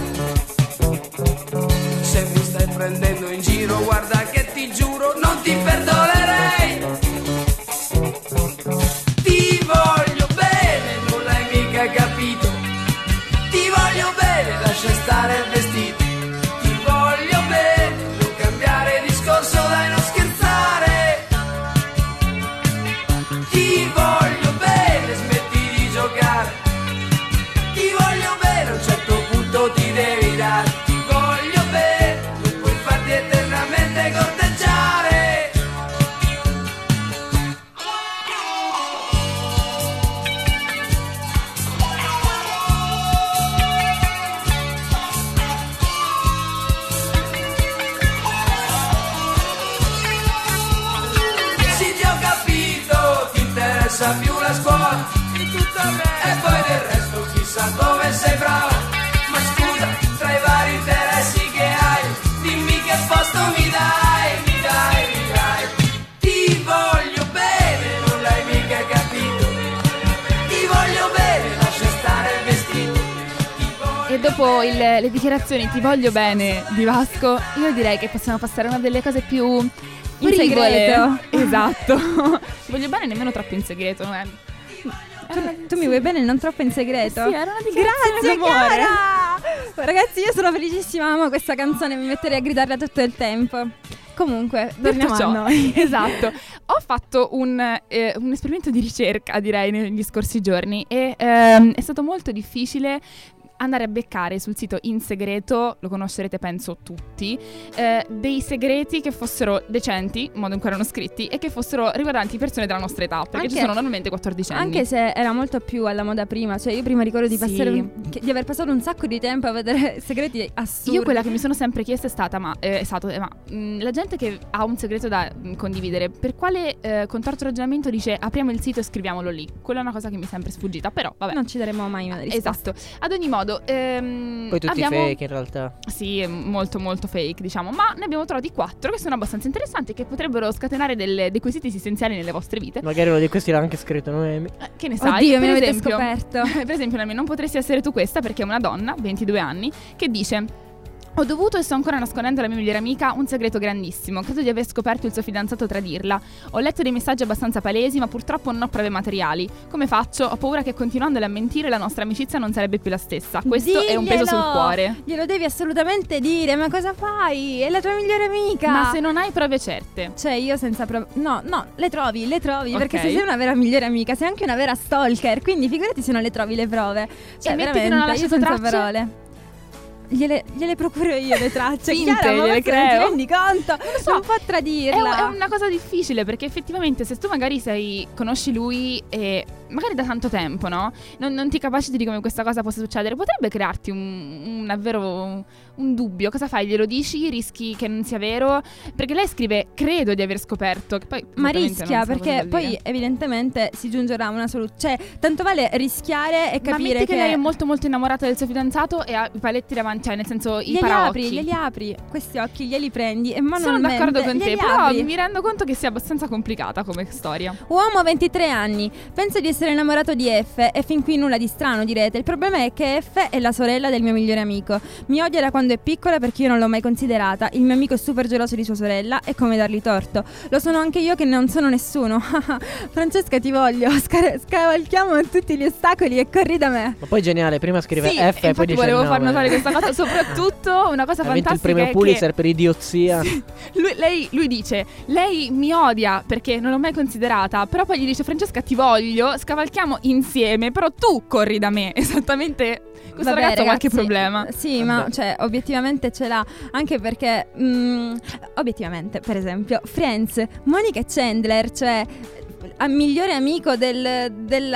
Se mi stai prendendo in giro, guarda che ti giuro non ti perdonerei. Ti voglio bene, non l'hai mica capito. Ti voglio bene, lascia stare il vestito. Ti voglio bene, non cambiare discorso, dai, non scherzare. Ti voglio bene, smetti di giocare. Ti voglio bene, a un certo punto ti devi dare. Ti voglio bene, non puoi farti eternamente corteggiare. Sì, ti ho capito, ti interessa più la scuola e poi del resto chissà dove sei bravo. Ma scusa, tra i vari interessi che hai, dimmi che posto mi dai, mi dai, mi dai. Ti voglio bene, non l'hai mica capito. Ti voglio bene, lascia stare il vestito. E dopo le dichiarazioni ti voglio bene di Vasco, io direi che possiamo passare a una delle cose più In frivole. segreto. Esatto. Ti voglio bene nemmeno troppo in segreto, Tu mi vuoi bene, non troppo in segreto? Sì, era una dichiarazione Grazie, d'amore. Chiara! Ragazzi, io sono felicissima, amo questa canzone, mi metterei a gridarla tutto il tempo. Comunque, torniamo a noi. Esatto. Ho fatto un esperimento di ricerca, direi, negli scorsi giorni e è stato molto difficile andare a beccare sul sito In Segreto, lo conoscerete penso tutti, dei segreti che fossero decenti, in modo in cui erano scritti, e che fossero riguardanti persone della nostra età, perché ci sono normalmente 14 anni. Anche se era molto più alla moda prima, cioè io prima ricordo di, Sì. di aver passato un sacco di tempo a vedere segreti assurdi. Io quella che mi sono sempre chiesta è stata, la gente che ha un segreto da condividere, per quale contorto ragionamento dice apriamo il sito e scriviamolo lì? Quella è una cosa che mi è sempre sfuggita, però vabbè. Non ci daremo mai una risposta. Esatto. Ad ogni modo, Poi tutti fake in realtà. Sì, molto molto fake, diciamo, ma ne abbiamo trovati 4 che sono abbastanza interessanti e che potrebbero scatenare dei quesiti esistenziali nelle vostre vite. Magari uno di questi l'ha anche scritto Noemi. Che ne sai? Oddio, per mi avete esempio, scoperto. per esempio, Noemi, non potresti essere tu questa perché è una donna, 22 anni, che dice: ho dovuto e sto ancora nascondendo alla mia migliore amica un segreto grandissimo. Credo di aver scoperto il suo fidanzato tradirla. Ho letto dei messaggi abbastanza palesi, ma purtroppo non ho prove materiali. Come faccio? Ho paura che continuandole a mentire la nostra amicizia non sarebbe più la stessa. Questo è un peso sul cuore. Glielo devi assolutamente dire, ma cosa fai? È la tua migliore amica. Ma se non hai prove certe. Cioè io senza prove. No, le trovi, Ok. perché se sei una vera migliore amica sei anche una vera stalker, quindi figurati se non le trovi le prove. Cioè metti che non ha veramente, io lasciato senza tracce? parole. gliele procuro io le tracce. Finte, Chiara, ma gliele forse non ti creo. rendi conto? so. Non può tradirla. È una cosa difficile, perché effettivamente se tu magari conosci lui e magari da tanto tempo, no? Non ti capaciti di come questa cosa possa succedere, potrebbe crearti davvero un dubbio. Cosa fai? Glielo dici? Rischi che non sia vero? Perché lei scrive credo di aver scoperto, che poi Ma ovviamente rischia, non so cosa perché vuol poi dire. evidentemente si giungerà a una soluzione. Cioè, tanto vale rischiare e Ma capire metti che lei è molto molto innamorata del suo fidanzato e ha i paletti davanti, cioè nel senso i paraocchi. glieli apri, questi occhi glieli prendi e Sono manualmente d'accordo con te, glieli però apri. mi rendo conto che sia abbastanza complicata come storia. Uomo 23 anni, penso di essere innamorato di F e fin qui nulla di strano, direte. Il problema è che F è la sorella del mio migliore amico. Mi odia da quando è piccola perché io non l'ho mai considerata. Il mio amico è super geloso di sua sorella e come dargli torto. Lo sono anche io che non sono nessuno. Francesca, ti voglio, scavalchiamo tutti gli ostacoli e corri da me. Ma poi geniale, prima scrive Sì, F e poi infatti dice volevo il far nome. notare questa cosa, soprattutto una cosa Ha vinto il fantastica premio è Pulitzer che per idiozia. lui dice lei mi odia perché non l'ho mai considerata, però poi gli dice Francesca ti voglio, scavalchiamo insieme, però tu corri da me. Esattamente. Questo Vabbè, ragazzo ha qualche ragazzi, problema. Sì, Vabbè. ma cioè obiettivamente ce l'ha. Anche perché obiettivamente, per esempio, Friends, Monica e Chandler, cioè migliore amico del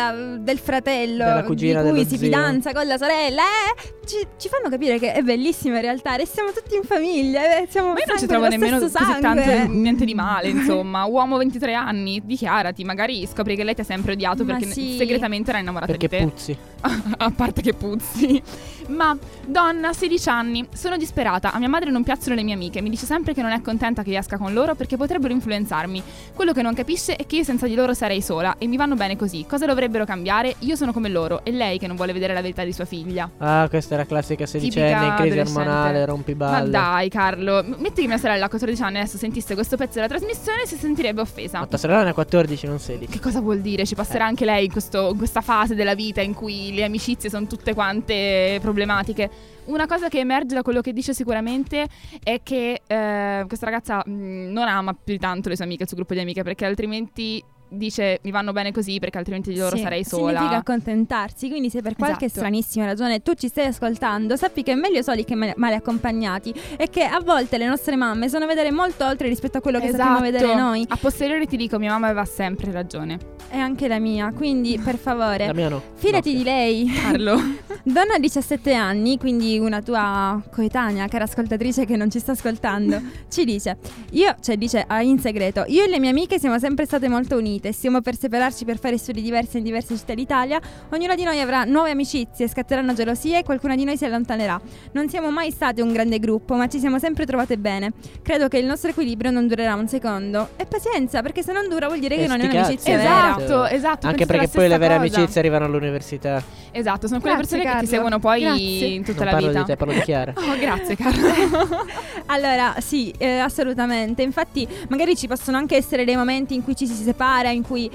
fratello Della cugina, di cui dello si zio. fidanza con la sorella, ci fanno capire che è bellissima in realtà. Restiamo tutti in famiglia, siamo Ma io non ci sangue trovo dello nemmeno stesso così sangue. tanto niente di male, insomma. Uomo 23 anni, dichiarati, magari scopri che lei ti ha sempre odiato Ma perché sì. segretamente era innamorata Perché di te. puzzi. A parte che puzzi. Ma donna, 16 anni, sono disperata. A mia madre non piacciono le mie amiche. Mi dice sempre che non è contenta che io esca con loro perché potrebbero influenzarmi. Quello che non capisce è che io senza di loro sarei sola e mi vanno bene così. Cosa dovrebbero cambiare? Io sono come loro. È lei che non vuole vedere la verità di sua figlia. Ah, questa è la classica sedicenne in Tipica crisi adolescente. ormonale, Ma rompiballe. dai, Carlo, metti che mia sorella a 14 anni adesso sentisse questo pezzo della trasmissione e si sentirebbe offesa. Ma tua sorella ne ha 14, non 16. Che cosa vuol dire? Ci passerà anche lei in questa fase della vita in cui le amicizie sono tutte quante problematiche. Una cosa che emerge da quello che dice sicuramente è che questa ragazza non ama più di tanto le sue amiche, il suo gruppo di amiche, perché altrimenti dice mi vanno bene così perché altrimenti di loro Sì, sarei sola. significa accontentarsi. Quindi se per qualche Esatto. stranissima ragione tu ci stai ascoltando, sappi che è meglio soli che male accompagnati e che a volte le nostre mamme sono a vedere molto oltre rispetto a quello che sappiamo vedere noi. A posteriori ti dico, mia mamma aveva sempre ragione. E anche la mia, quindi per favore La mia no. fidati No, di lei. Carlo. Donna 17 anni, quindi una tua coetanea, cara ascoltatrice che non ci sta ascoltando, ci dice dice in segreto: io e le mie amiche siamo sempre state molto unite, stiamo per separarci per fare studi diversi in diverse città d'Italia, ognuna di noi avrà nuove amicizie, scatteranno gelosie e qualcuna di noi si allontanerà. Non siamo mai state un grande gruppo, ma ci siamo sempre trovate bene. Credo che il nostro equilibrio non durerà un secondo. E pazienza, perché se non dura vuol dire che non è sti un'amicizia cazzi, vera. Esatto, Anche penso perché la poi le stessa vere cosa. amicizie arrivano all'università. Esatto, sono quelle Grazie, persone che Carlo. ti seguono poi Grazie. in tutta Non la parlo vita. di te, parlo di Chiara. Oh, grazie Carlo. Allora, sì, assolutamente. Infatti, magari ci possono anche essere dei momenti in cui ci si separa, in cui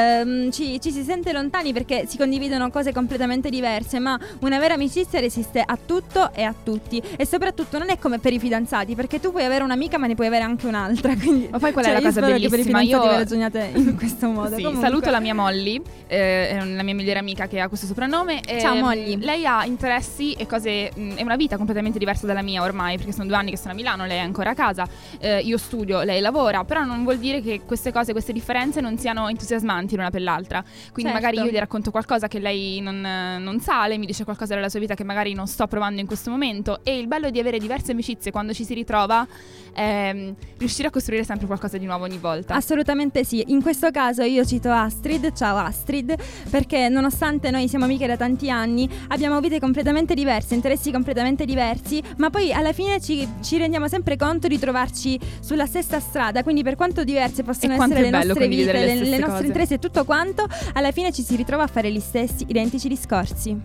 ci si sente lontani perché si condividono cose completamente diverse. Ma una vera amicizia resiste a tutto e a tutti. E soprattutto non è come per i fidanzati, perché tu puoi avere un'amica, ma ne puoi avere anche un'altra. Quindi, Ma poi qual è la io cosa spero che per i bellissima? fidanzati Io- vi ragioniate in questo modo. Sì, Comunque. saluto la mia Molly, è la mia migliore amica che ha questo soprannome. Ciao, Molly. Lei ha interessi e cose, è una vita completamente diversa dalla mia ormai, perché sono 2 anni che sono a Milano, lei è ancora a casa, io studio, lei lavora, però non vuol dire che queste cose, queste differenze non siano entusiasmanti l'una per l'altra. Quindi Certo. magari io le racconto qualcosa che lei non sa, lei mi dice qualcosa della sua vita che magari non sto provando in questo momento, e il bello di avere diverse amicizie quando ci si ritrova è riuscire a costruire sempre qualcosa di nuovo ogni volta. Assolutamente sì, in questo caso io cito Astrid, ciao Astrid, perché nonostante noi siamo amiche da tanti anni, abbiamo vite completamente diverse, interessi completamente diversi, ma poi alla fine ci rendiamo sempre conto di trovarci sulla stessa strada, quindi per quanto diverse possono E quanto essere è le bello nostre vite, condividere le le stesse nostre cose. interessi e tutto quanto, alla fine ci si ritrova a fare gli stessi identici discorsi.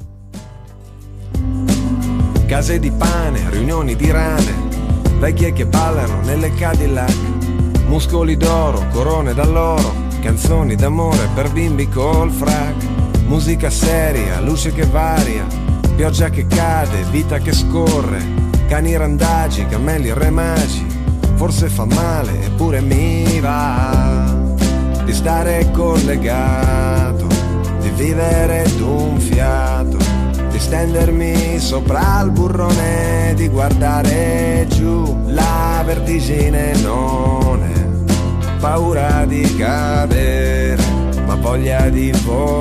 Case di pane, riunioni di rane, vecchie che ballano nelle Cadillac, muscoli d'oro, corone d'alloro, canzoni d'amore per bimbi col frac, musica seria, luce che varia, pioggia che cade, vita che scorre, cani randagi, cammelli e re magi, forse fa male eppure mi va di stare collegato, di vivere d'un fiato, di di stendermi sopra il burrone, di guardare giù, la vertigine non è paura di cadere, ma voglia di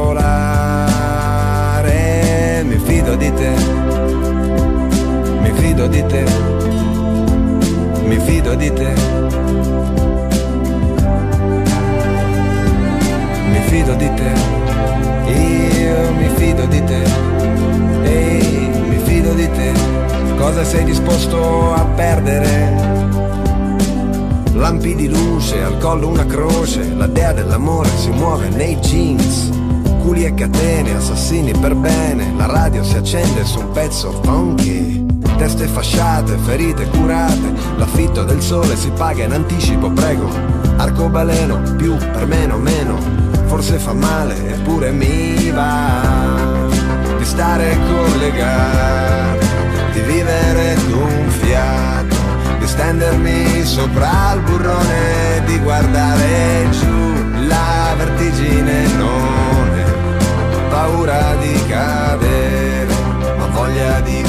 volare. Mi fido di te, mi fido di te, mi fido di te, mi fido di te, io mi fido di te, ehi, mi fido di te. Cosa sei disposto a perdere? Lampi di luce, al collo una croce, la dea dell'amore si muove nei jeans. Culi e catene, assassini per bene, la radio si accende su un pezzo funky. Teste fasciate, ferite curate, l'affitto del sole si paga in anticipo, prego. Arcobaleno, più per meno, forse fa male eppure mi va di stare collegato, di vivere d'un fiato, di stendermi sopra il burrone, di guardare giù, la vertigine non è paura di cadere, ma voglia di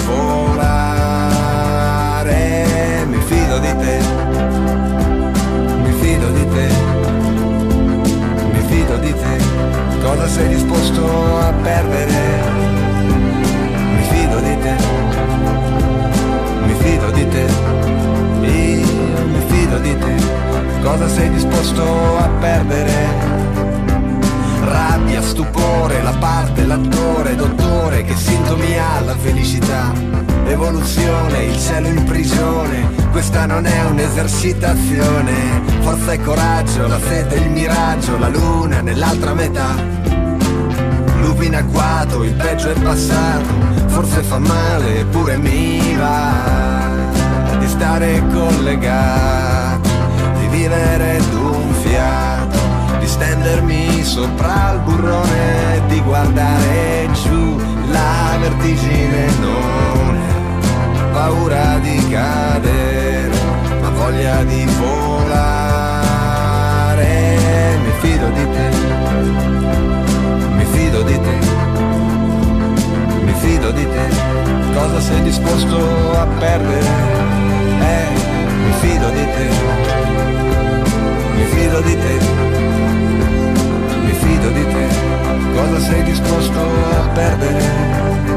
volare. Mi fido di te, mi fido di te, mi fido di te. Cosa sei disposto a perdere? Mi fido di te, mi fido di te, io mi fido di te. Cosa sei disposto a perdere? Rabbia, stupore, la parte, l'attore, dottore, che sintomi ha la felicità? Evoluzione, il cielo in prigione, questa non è un'esercitazione. Forza e coraggio, la sete, il miraggio, la luna nell'altra metà. Lupi in agguato, il peggio è passato, forse fa male eppure mi va di stare collegato, di vivere d'un fiato, di stendermi sopra il burrone, di guardare giù, la vertigine non è paura di cadere, ma voglia di volare. Mi fido di te, mi fido di te, mi fido di te. Cosa sei disposto a perdere? Mi fido di te, mi fido di te, mi fido di te. Cosa sei disposto a perdere?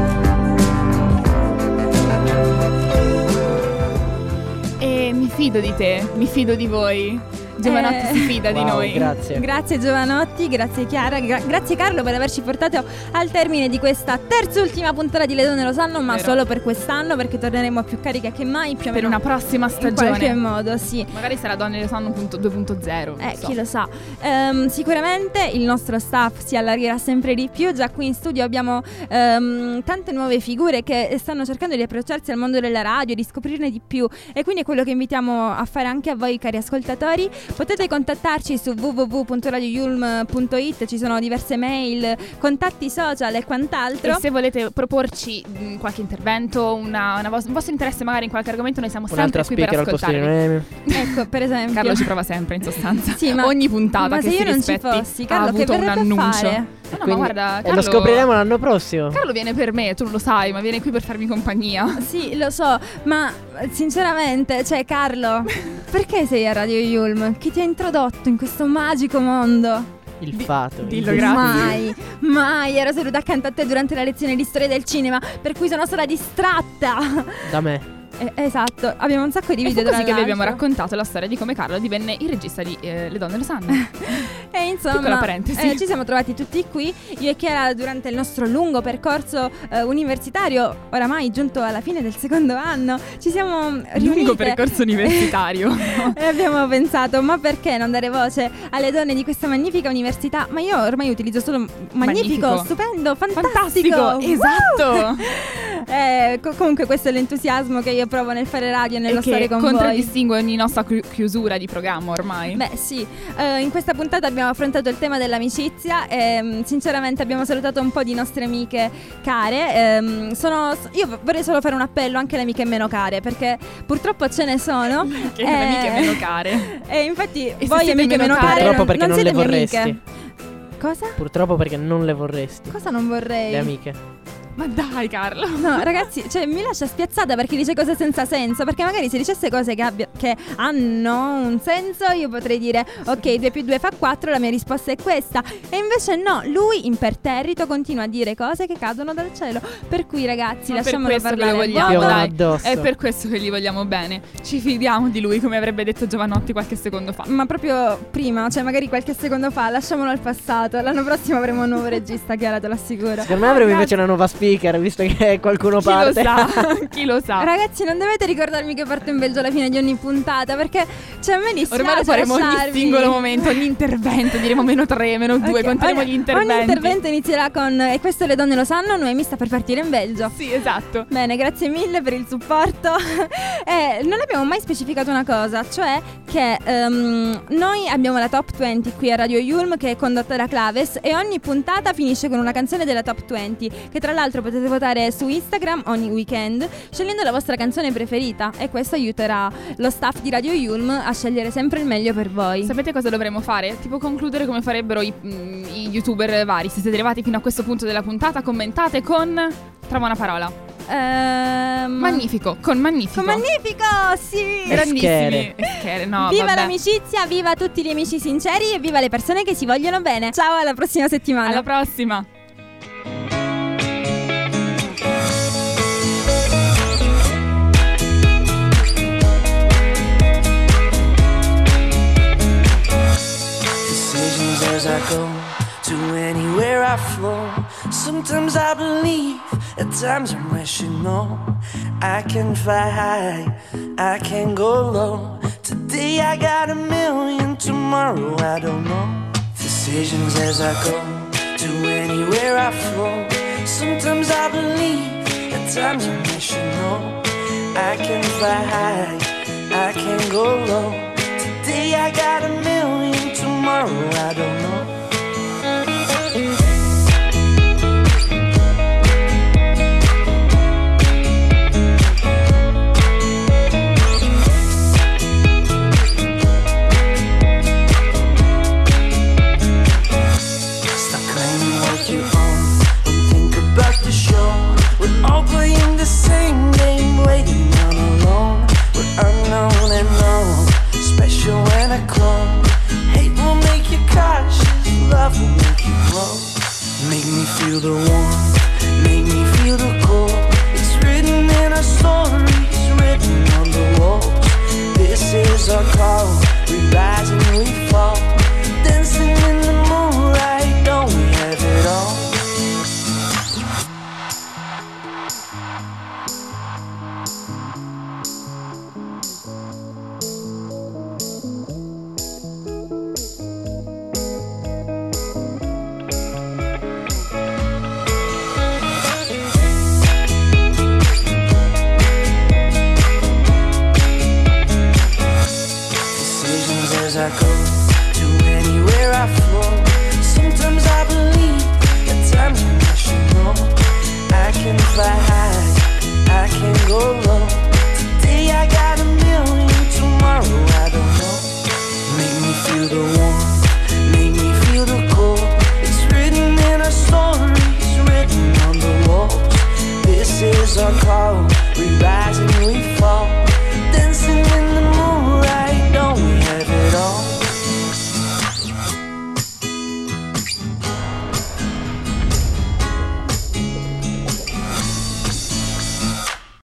Mi fido di te, mi fido di voi. Giovanotti si fida di noi. Grazie. Grazie Giovanotti, grazie Chiara, grazie Carlo per averci portato al termine di questa terz'ultima puntata di Le Donne Lo Sanno, ma Vero. solo per quest'anno, perché torneremo più cariche che mai, più o Per meno una prossima in stagione. qualche modo, sì. Magari sarà Donne Lo Sanno 2.0. non so. Chi lo sa. Sicuramente il nostro staff si allargherà sempre di più. Già qui in studio abbiamo tante nuove figure che stanno cercando di approcciarsi al mondo della radio, di scoprirne di più, e quindi è quello che invitiamo a fare anche a voi, cari ascoltatori. Potete contattarci su www.radioyulm.it, ci sono diverse mail, contatti social e quant'altro. E se volete proporci qualche intervento, un vostro interesse magari in qualche argomento, noi siamo Un'altra sempre qui per speaker al posto di ascoltarvi. Noemi. Ecco, per esempio. Carlo ci prova sempre, in sostanza. Sì, ma ogni puntata ma che se si io non ci rispetti fossi, ha Carlo, che avuto un verrebbe a annuncio. fare? No, ma Quindi- guarda, e Carlo, lo scopriremo l'anno prossimo. Carlo viene per me, tu lo sai, ma viene qui per farmi compagnia. Sì, lo so, ma sinceramente, cioè Carlo, perché sei a Radio Yulm? Chi ti ha introdotto in questo magico mondo? Il fato. dillo, il grazie. Mai ero seduta accanto a te durante la lezione di storia del cinema, per cui sono stata distratta. Da me. Esatto, abbiamo un sacco di E video fu così tra che vi abbiamo l'altro. raccontato la storia di come Carlo divenne il regista di Le Donne Lo Sanno. E insomma, Piccola parentesi. ci siamo trovati tutti qui, io e Chiara, durante il nostro lungo percorso universitario, oramai giunto alla fine del secondo anno. Ci siamo riunite Lungo percorso universitario. e abbiamo pensato, ma perché non dare voce alle donne di questa magnifica università? Ma io ormai utilizzo solo magnifico, stupendo, fantastico. Esatto. Comunque questo è l'entusiasmo che io provo nel fare radio e nello E stare che con voi. contraddistingue ogni nostra chiusura di programma ormai. Beh sì, in questa puntata abbiamo affrontato il tema dell'amicizia e sinceramente abbiamo salutato un po' di nostre amiche care. Io vorrei solo fare un appello anche alle amiche meno care, perché purtroppo ce ne sono. Che le amiche meno care. E infatti se voi siete amiche meno meno care, care Purtroppo perché non siete le mie vorresti. amiche. Cosa? Purtroppo perché non le vorresti. Cosa non vorrei? Le amiche. Ma dai Carlo. No, ragazzi, cioè mi lascia spiazzata perché dice cose senza senso. Perché magari se dicesse cose che hanno un senso, io potrei dire ok, 2 più 2 fa 4, la mia risposta è questa. E invece no, lui imperterrito continua a dire cose che cadono dal cielo. Per cui ragazzi, Ma lasciamolo per questo che lo parlare. vogliamo, Voto. dai. addosso. È per questo che gli vogliamo bene. Ci fidiamo di lui, come avrebbe detto Giovanotti qualche secondo fa. Ma proprio prima, cioè magari qualche secondo fa, lasciamolo al passato. L'anno prossimo avremo un nuovo regista, Chiara, te lo assicuro. Secondo me avremo invece una nuova speaker, visto che qualcuno Chi lo parte. sa? Chi lo sa? Ragazzi, non dovete ricordarmi che parto in Belgio alla fine di ogni puntata, perché cioè a me dispiace Ormai lo faremo ogni lasciarvi. singolo momento, ogni intervento. Diremo -3, -2, Ok, conteremo gli interventi. Ogni intervento inizierà con e questo le donne lo sanno, Noemi sta per partire in Belgio. Sì, esatto. Bene, grazie mille per il supporto. Non abbiamo mai specificato una cosa, cioè che noi abbiamo la Top 20 qui a Radio Yulm, che è condotta da Claves, e ogni puntata finisce con una canzone della Top 20, che tra l'altro potete votare su Instagram ogni weekend scegliendo la vostra canzone preferita, e questo aiuterà lo staff di Radio Yulm a scegliere sempre il meglio per voi. Sapete cosa dovremmo fare? Tipo concludere come farebbero i youtuber vari. Se siete arrivati fino a questo punto della puntata, commentate con... Trova una parola. Magnifico, con magnifico. Con magnifico, sì. Grandissimi. Eschere, no, Viva vabbè. l'amicizia, viva tutti gli amici sinceri e viva le persone che si vogliono bene. Ciao, alla prossima settimana. Alla prossima. Decisions as I go to anywhere I flow. Sometimes I believe, at times I'm rational. I can fly high, I can go low. Today I got a million, tomorrow I don't know. Decisions as I go to anywhere I flow. Sometimes I believe, at times I'm rational. I can fly high, I can go low. Today I got a million, tomorrow I don't know. Stop claiming what you own, don't think about the show. We're all playing the same game, waiting on alone. We're unknown and known, special when I clone. Hate will make you cautious, love will make you grow. Make me feel the warmth, make me feel the cold. It's written in our stories, written on the walls. This is our call.